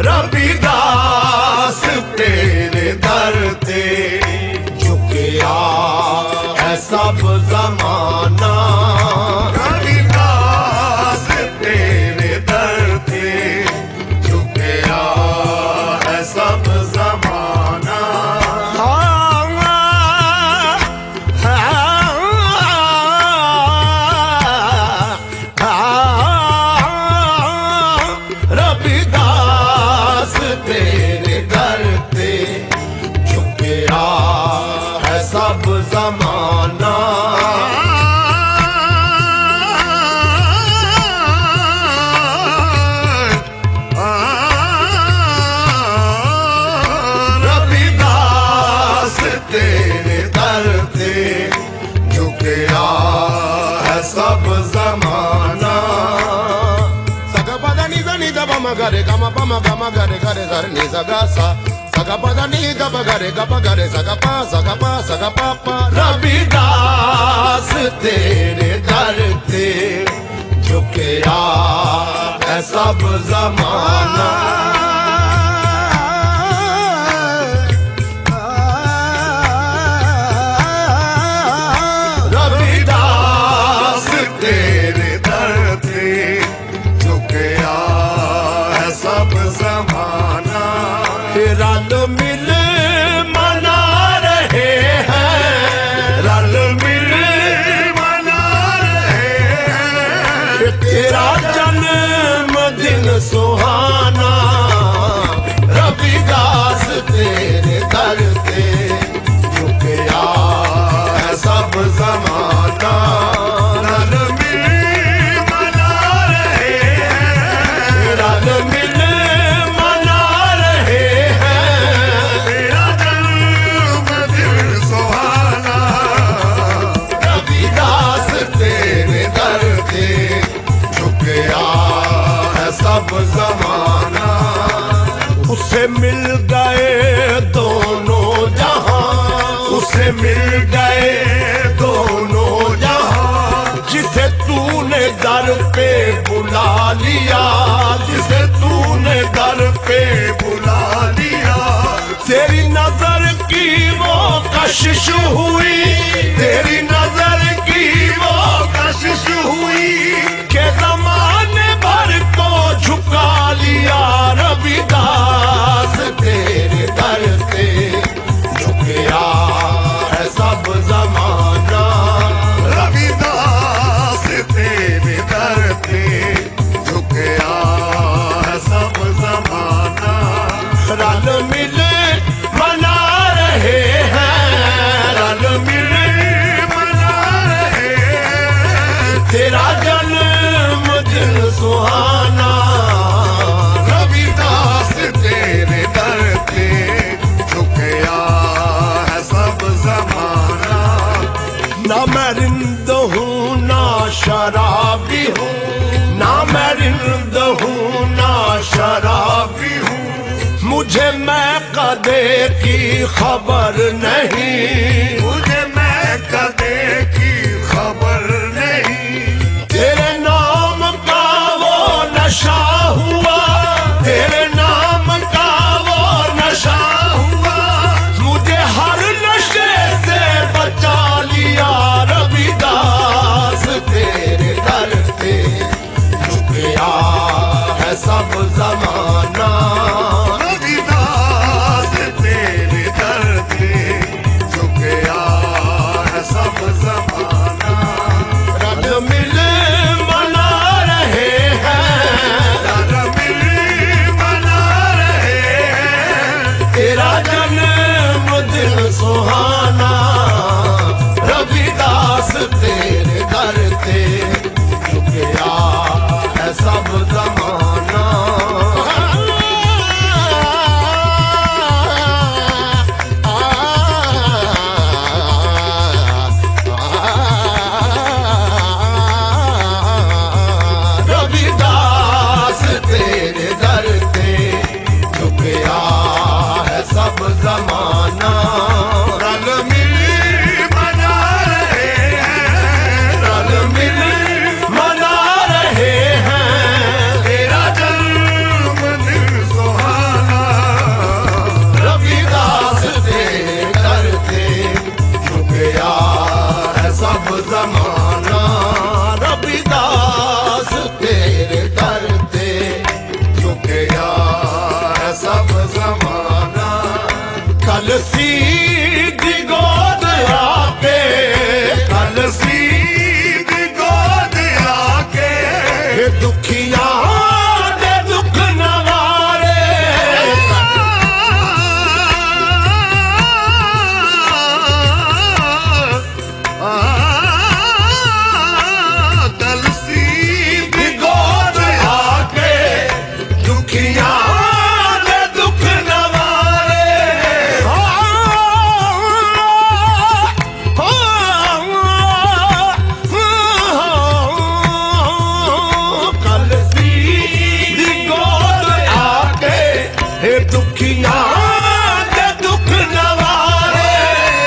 रविदास तेरे दर ते झुकिया है सब जमाना। रविदास तेरे दर ते झुकिया है सब जमाना। रविदास तेरे दर ते झुकिया है सब जमाना। रविदास तेरे दर ते झुकिया है सब जमाना। Gare gama pama gama gare gare gare ni zagasa saga pada ni gaba gare saga pa pa। Ravidas तेरे दर ते झुकिया है सब जमाना। रविदास तेरे दर ते झुकिया सब जमाना। रल मिल मना रहे हैं, रल मिल मना रहे हैं तेरा जन्म दिन सुहाना। रविदास तेरे दर ते झुकिया है सब जमाना। रल मिल मना रहे हैं, रल मिल सब जमाना। उसे मिल गए दोनों जहां, उसे मिल गए दोनों जहां। जिसे तूने दर पे बुला लिया, जिसे तूने दर पे बुला लिया। तेरी नजर की वो कशिश हुई, तेरी नजर की वो कशिश हुई के जमाने भर को झुका लिया। रविदास तेरे दर ते झुकिया है सब जमाना। रविदास तेरे दर ते झुकिया है सब जमाना। रल मिल मना रहे हैं, रल मिल मना रहे हैं तेरा जन्म दिन सुहाना। रविदास तेरे दर ते झुकिया है सब जमाना। ना मैं रिंद हूँ ना शराबी हूँ, ना मैं रिंद हूँ ना शराबी हूँ। मुझे मैं कदे की खबर नहीं, मुझे मैं कदे की खबर नहीं। तेरे नाम का वो नशा हुआ, तेरे नाम का वो नशा हुआ। मुझे हर नशे से बचा लिया। रविदास तेरे दर ते झुकिया है सब जमाना। रविदास तेरे दर ते झुकिया सीधी गोद आके, कल सीधी गोद आके दुखिया दे दुख नवारे। कल सीधी गोद आके दुखिया दुखिया दे दुख नवारे।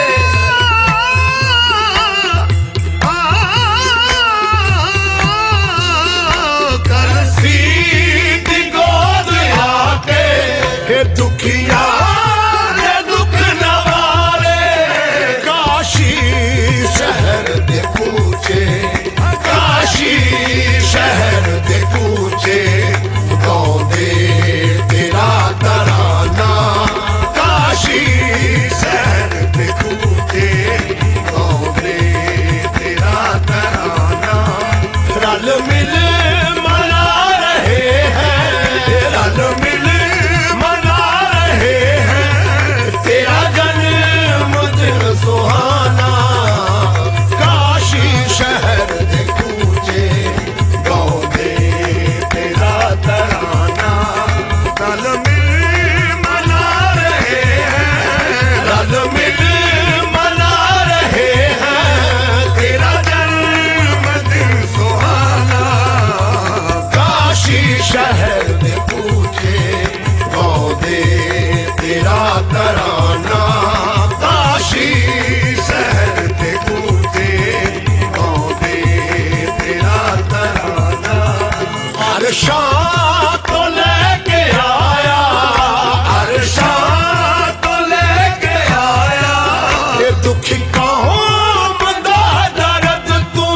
कर सीधी गोद आके दुखिया दे दुख नवारे। काशी शहर दे कूचे, काशी शहर दे कूचे गाँदे तेरा तराना। काशी शहर दे कूचे गाँदे तेरा तराना। रल मिल मना रहे हैं, रल मिल मना रहे हैं तेरा जन्मदिन सुहाना। काशी शहर दे कूचे गाँदे तेरा तराना। रल मिल मना रहे हैं, रल मिल मना रहे हैं तेरा जन्मदिन सुहाना। काशी शहर दे पूछे गाँदे तेरा तराना। काशी शहर दे पूछे गाँदे तेरा तराना। अरशा तो लेके आया, अरशा तो लेके आया ये दुखी कौम दा दर्द तू।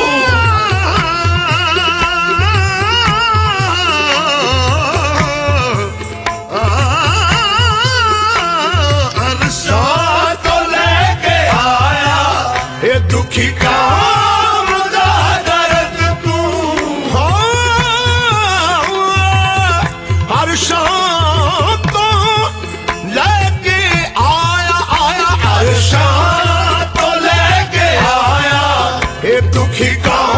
अरशा तो लेके आया ये दुखी कौम दा दर्द तू। अरशा तो लेके आया, आया अरशा तो लेके आया ये दुखी का